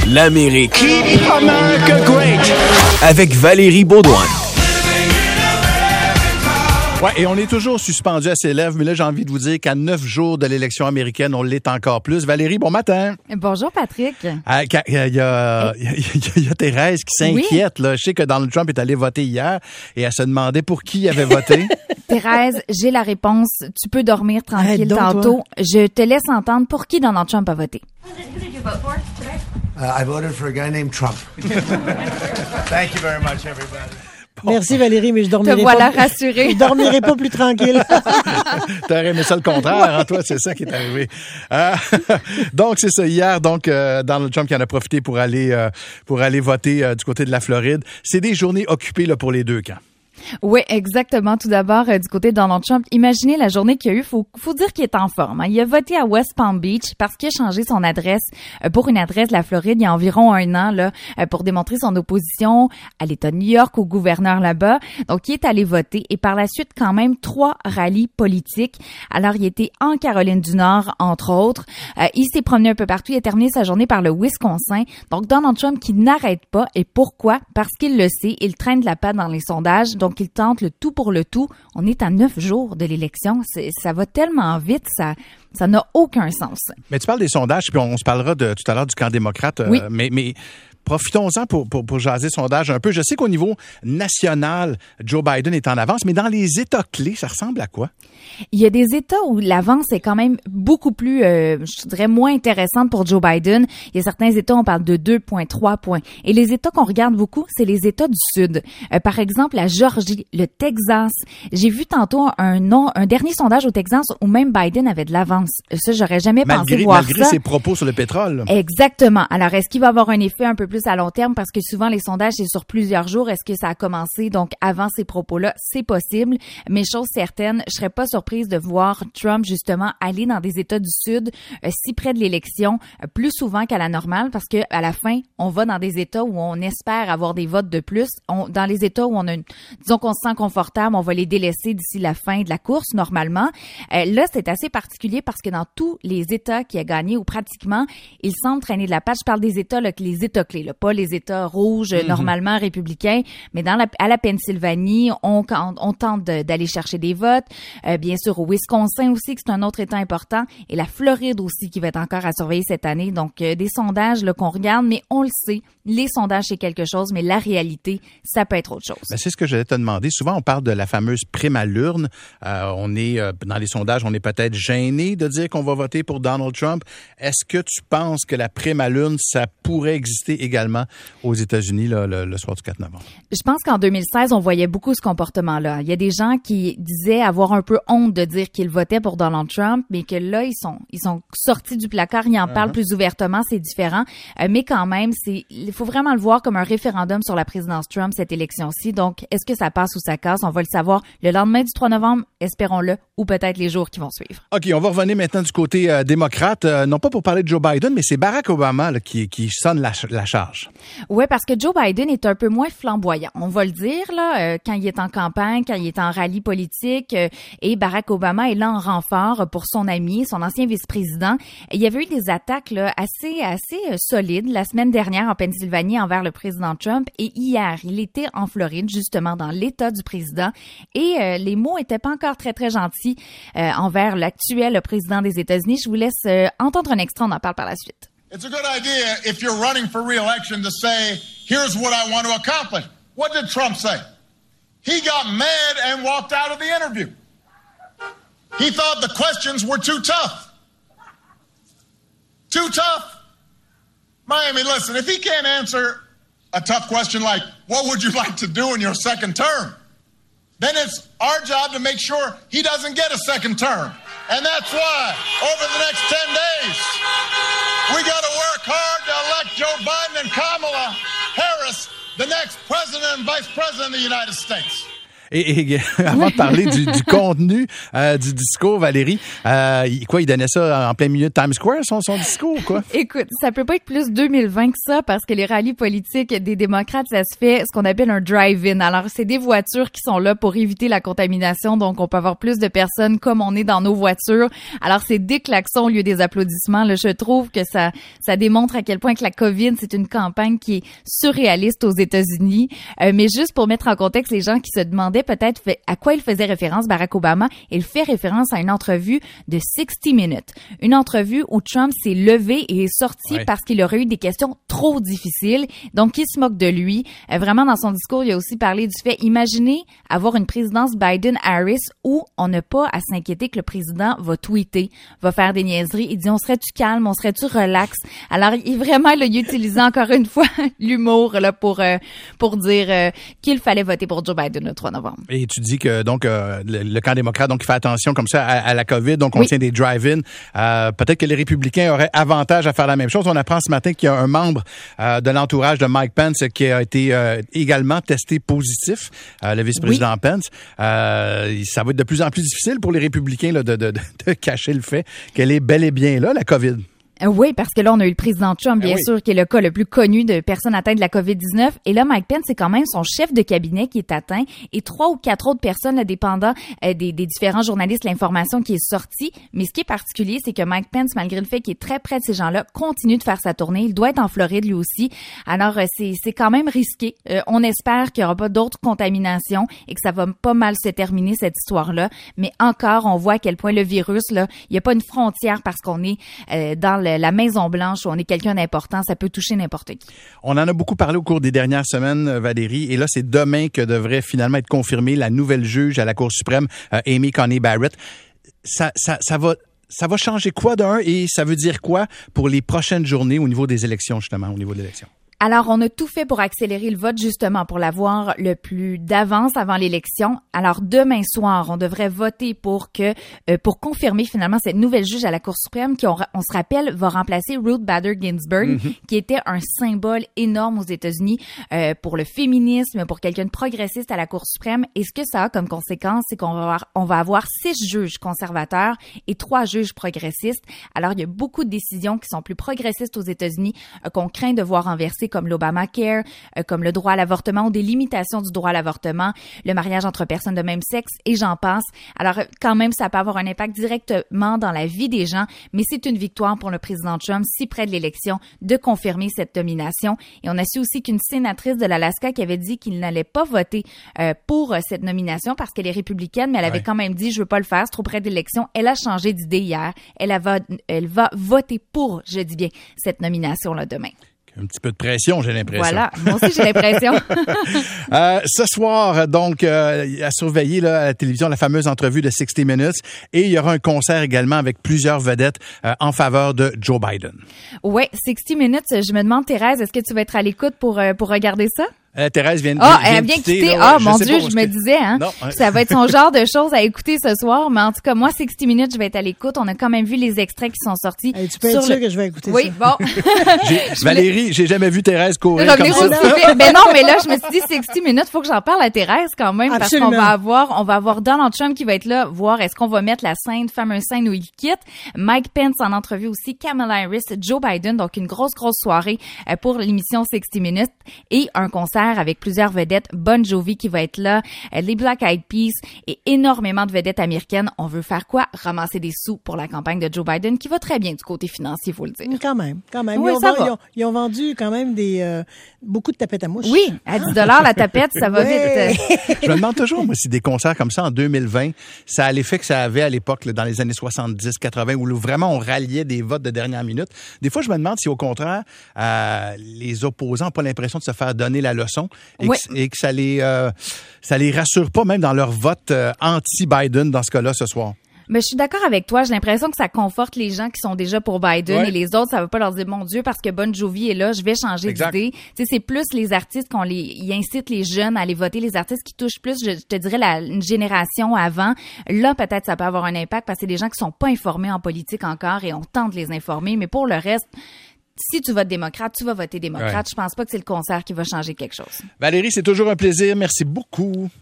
L'Amérique. Keep America great. Avec Valérie Beaudoin. Ouais, et on est toujours suspendu à ses lèvres, mais là, j'ai envie de vous dire qu'à 9 jours de l'élection américaine, on l'est encore plus. Valérie, bon matin. Bonjour, Patrick. Il y a Thérèse qui s'inquiète. Là. Je sais que Donald Trump est allé voter hier et elle se demandait pour qui il avait voté. Thérèse, j'ai la réponse. Tu peux dormir tranquille tantôt. Je te laisse entendre pour qui Donald Trump a voté. Who did you vote for today? I voted for a guy named Trump. Thank you very much, everybody. Merci Valérie, mais je dormirai te voilà rassurée. Je dormirai pas plus tranquille. T'aurais aimé ça le contraire, hein, toi, c'est ça qui est arrivé. Donc, c'est ça. Hier, Donald Trump qui en a profité pour aller voter du côté de la Floride. C'est des journées occupées là, pour les deux camps. Oui, exactement. Tout d'abord, du côté de Donald Trump, imaginez la journée qu'il y a eu. Faut dire qu'il est en forme. Hein. Il a voté à West Palm Beach parce qu'il a changé son adresse pour une adresse de la Floride il y a environ 1 an là, pour démontrer son opposition à l'État de New York, au gouverneur là-bas. Donc, il est allé voter et par la suite, quand même, 3 rallyes politiques. Alors, il était en Caroline du Nord, entre autres. Il s'est promené un peu partout. Il a terminé sa journée par le Wisconsin. Donc, Donald Trump qui n'arrête pas. Et pourquoi? Parce qu'il le sait. Il traîne de la patte dans les sondages. Donc, il tente le tout pour le tout. On est à 9 jours de l'élection. Ça va tellement vite, ça n'a aucun sens. Mais tu parles des sondages, puis on se parlera tout à l'heure du camp démocrate. Oui. Mais profitons-en pour jaser sondage un peu. Je sais qu'au niveau national, Joe Biden est en avance, mais dans les États clés, ça ressemble à quoi? Il y a des États où l'avance est quand même beaucoup plus, je dirais, moins intéressante pour Joe Biden. Il y a certains États, on parle de 2,3 points. Et les États qu'on regarde beaucoup, c'est les États du Sud. Par exemple, la Georgie, le Texas. J'ai vu tantôt un dernier sondage au Texas où même Biden avait de l'avance. Ça, j'aurais jamais pensé voir ça. Malgré ses propos sur le pétrole. Exactement. Alors, est-ce qu'il va avoir un effet un peu plus à long terme? Parce que souvent, les sondages, c'est sur plusieurs jours. Est-ce que ça a commencé, donc, avant ces propos-là? C'est possible. Mais chose certaine, je serais pas surprise de voir Trump, justement, aller dans des États du Sud si près de l'élection, plus souvent qu'à la normale, parce que à la fin, on va dans des États où on espère avoir des votes de plus. Dans les États où disons qu'on se sent confortable, on va les délaisser d'ici la fin de la course, normalement. Là, c'est assez particulier parce que dans tous les États qui a gagné, ou pratiquement, il semble traîner de la patte. Je parle des États, là, les États clés, là, pas les États rouges, normalement républicains, mais à la Pennsylvanie, on tente d'aller chercher des votes. Bien sûr, au Wisconsin aussi, que c'est un autre État important, et la Floride aussi, qui va être encore à surveiller cette année. Donc, des sondages là, qu'on regarde, mais on le sait, les sondages, c'est quelque chose, mais la réalité, ça peut être autre chose. Ben, c'est ce que j'allais te demander. Souvent, on parle de la fameuse prime à l'urne. On est, dans les sondages, on est peut-être gêné de dire qu'on va voter pour Donald Trump. Est-ce que tu penses que la prime à l'urne, ça pourrait exister également aux États-Unis là, le soir du 4 novembre? Je pense qu'en 2016, on voyait beaucoup ce comportement-là. Il y a des gens qui disaient avoir un peu honte de dire qu'ils votaient pour Donald Trump, mais que là, ils sont sortis du placard, ils en parlent plus ouvertement, c'est différent. Mais quand même, il faut vraiment le voir comme un référendum sur la présidence Trump, cette élection-ci. Donc, est-ce que ça passe ou ça casse? On va le savoir le lendemain du 3 novembre, espérons-le, ou peut-être les jours qui vont suivre. OK, on va revenir maintenant du côté démocrate. Non pas pour parler de Joe Biden, mais c'est Barack Obama là, qui sonne la charge. Oui, parce que Joe Biden est un peu moins flamboyant. On va le dire, là, quand il est en campagne, quand il est en rallye politique, et Barack Obama est là en renfort pour son ami, son ancien vice-président. Il y avait eu des attaques là, assez solides la semaine dernière en Pennsylvanie envers le président Trump, et hier, il était en Floride, justement dans l'État du président, et les mots étaient pas encore très, très gentils envers l'actuel président des États-Unis. Je vous laisse entendre un extrait, on en parle par la suite. It's a good idea if you're running for re-election to say, here's what I want to accomplish. What did Trump say? He got mad and walked out of the interview. He thought the questions were too tough. Too tough? Miami, listen, if he can't answer a tough question like, what would you like to do in your second term? Then it's our job to make sure he doesn't get a second term. And that's why, over the next 10 days, we got to work hard to elect Joe Biden and Kamala Harris, the next president and vice president of the United States. Et avant de parler du contenu du discours, Valérie, il donnait ça en plein milieu de Times Square, son discours, quoi? Écoute, ça peut pas être plus 2020 que ça parce que les rallyes politiques des démocrates, ça se fait ce qu'on appelle un drive-in. Alors, c'est des voitures qui sont là pour éviter la contamination, donc on peut avoir plus de personnes comme on est dans nos voitures. Alors, c'est des klaxons au lieu des applaudissements. Là, je trouve que ça démontre à quel point que la COVID, c'est une campagne qui est surréaliste aux États-Unis. Mais juste pour mettre en contexte les gens qui se demandaient peut-être à quoi il faisait référence, Barack Obama, il fait référence à une entrevue de 60 Minutes. Une entrevue où Trump s'est levé et est sorti parce qu'il aurait eu des questions trop difficiles. Donc, il se moque de lui. Vraiment, dans son discours, il a aussi parlé du fait, imaginez avoir une présidence Biden-Harris où on n'a pas à s'inquiéter que le président va tweeter, va faire des niaiseries. Il dit, on serait-tu calme, on serait-tu relax? Alors, il a utilisé encore une fois l'humour là pour dire qu'il fallait voter pour Joe Biden le 3 novembre. Et tu dis que donc le camp démocrate donc il fait attention comme ça à la COVID, donc on tient des drive-in. Peut-être que les républicains auraient avantage à faire la même chose. On apprend ce matin qu'il y a un membre de l'entourage de Mike Pence qui a été également testé positif, le vice-président Pence. Ça va être de plus en plus difficile pour les républicains là, de cacher le fait qu'elle est bel et bien là, la COVID. Oui, parce que là, on a eu le président Trump, bien sûr, qui est le cas le plus connu de personnes atteintes de la COVID-19. Et là, Mike Pence, c'est quand même son chef de cabinet qui est atteint et 3 ou 4 autres personnes, là, dépendant des différents journalistes, l'information qui est sortie. Mais ce qui est particulier, c'est que Mike Pence, malgré le fait qu'il est très près de ces gens-là, continue de faire sa tournée. Il doit être en Floride, lui aussi. Alors, c'est quand même risqué. On espère qu'il n'y aura pas d'autres contaminations et que ça va pas mal se terminer, cette histoire-là. Mais encore, on voit à quel point le virus, là, il n'y a pas une frontière parce qu'on est dans la Maison-Blanche où on est quelqu'un d'important, ça peut toucher n'importe qui. On en a beaucoup parlé au cours des dernières semaines, Valérie, et là, c'est demain que devrait finalement être confirmée la nouvelle juge à la Cour suprême, Amy Coney Barrett. Ça va changer quoi d'un et ça veut dire quoi pour les prochaines journées au niveau des élections, justement, au niveau de l'élection? Alors, on a tout fait pour accélérer le vote, justement, pour l'avoir le plus d'avance avant l'élection. Alors, demain soir, on devrait voter pour confirmer finalement cette nouvelle juge à la Cour suprême qui, on se rappelle, va remplacer Ruth Bader Ginsburg, qui était un symbole énorme aux États-Unis pour le féminisme, pour quelqu'un de progressiste à la Cour suprême. Et ce que ça a comme conséquence, c'est qu'on va avoir 6 juges conservateurs et 3 juges progressistes. Alors, il y a beaucoup de décisions qui sont plus progressistes aux États-Unis qu'on craint de voir renverser, comme l'Obamacare, comme le droit à l'avortement ou des limitations du droit à l'avortement, le mariage entre personnes de même sexe et j'en passe. Alors, quand même, ça peut avoir un impact directement dans la vie des gens, mais c'est une victoire pour le président Trump, si près de l'élection, de confirmer cette nomination. Et on a su aussi qu'une sénatrice de l'Alaska qui avait dit qu'il n'allait pas voter pour cette nomination parce qu'elle est républicaine, mais elle avait quand même dit « je veux pas le faire, c'est trop près de l'élection ». Elle a changé d'idée hier. Elle va voter pour, je dis bien, cette nomination-là demain. Un petit peu de pression, j'ai l'impression. Voilà, moi aussi j'ai l'impression. Ce soir, donc, à surveiller là, à la télévision la fameuse entrevue de 60 Minutes et il y aura un concert également avec plusieurs vedettes en faveur de Joe Biden. Oui, 60 Minutes, je me demande, Thérèse, est-ce que tu vas être à l'écoute pour regarder ça? Thérèse vient elle vient quitter. Là, mon Dieu, je me disais, hein. Non. Ça va être son genre de choses à écouter ce soir. Mais en tout cas, moi, 60 Minutes, je vais être à l'écoute. On a quand même vu les extraits qui sont sortis. Hey, tu peux être sûr que je vais écouter ça. Oui, bon. Valérie, j'ai jamais vu Thérèse courir comme ça. Ben non, mais là, je me suis dit 60 Minutes, faut que j'en parle à Thérèse quand même. Absolument. Parce qu'on va avoir Donald Trump qui va être là, voir est-ce qu'on va mettre la fameuse scène où il quitte. Mike Pence en entrevue aussi, Kamala Harris, Joe Biden. Donc, une grosse soirée pour l'émission 60 Minutes et un concert avec plusieurs vedettes. Bon Jovi qui va être là, les Black Eyed Peas et énormément de vedettes américaines. On veut faire quoi? Ramasser des sous pour la campagne de Joe Biden qui va très bien du côté financier, il faut le dire. Quand même. Oui, Ils ont vendu quand même beaucoup de tapettes à mouches. Oui, à 10 $ la tapette, ça va vite. Je me demande toujours, moi, si des concerts comme ça en 2020, ça a l'effet que ça avait à l'époque, là, dans les années 70, 80, où vraiment on ralliait des votes de dernière minute. Des fois, je me demande si au contraire, les opposants n'ont pas l'impression de se faire donner la leçon et que ça les rassure pas même dans leur vote anti-Biden dans ce cas-là ce soir. Mais je suis d'accord avec toi. J'ai l'impression que ça conforte les gens qui sont déjà pour Biden et les autres, ça veut pas leur dire, mon Dieu, parce que Bon Jovi est là, je vais changer d'idée. Tu sais, c'est plus les artistes ils incitent les jeunes à aller voter, les artistes qui touchent plus, je te dirais, une génération avant. Là, peut-être, ça peut avoir un impact parce que c'est des gens qui sont pas informés en politique encore et on tente de les informer. Mais pour le reste, si tu votes démocrate, tu vas voter démocrate. Je pense pas que c'est le concert qui va changer quelque chose. Valérie, c'est toujours un plaisir. Merci beaucoup.